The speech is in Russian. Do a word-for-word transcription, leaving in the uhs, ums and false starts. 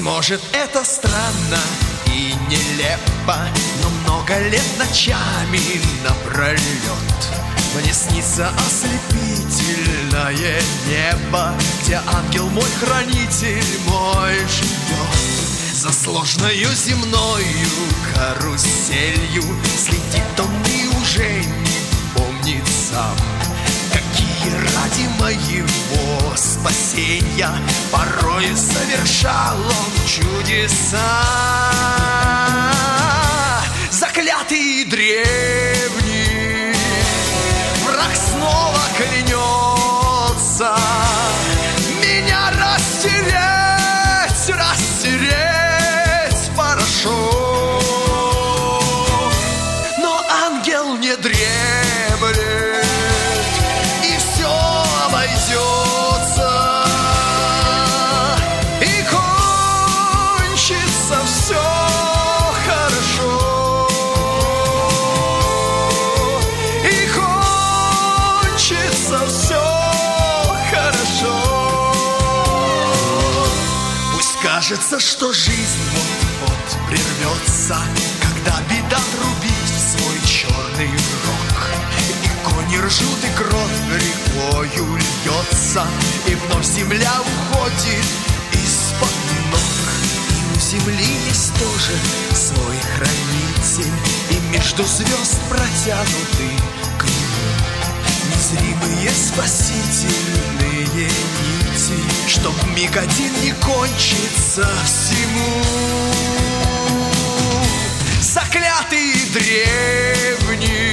Может, это странно и нелепо, но много лет ночами напролет мне снится ослепительное небо, где ангел мой хранитель мой живет. За сложною земною каруселью следит он и уже не помнит сам, какие ради моего спасения порой совершал он чудеса. Заклятый и древний враг снова клянется меня растереть, растереть порошок. Но ангел не дремлет, и все обойдется, и кончится все хорошо, и кончится все хорошо. Пусть кажется, что жизнь вот-вот прервется, когда беда трубит в свой черный рог, и кони ржут, и кровь рекою льется, и вновь земля уходит из-под ног. И у земли есть тоже свой хранитель, и между звезд протянуты к нему незримые спасительные нити, чтоб миг один не кончится всему. Заклятый и древний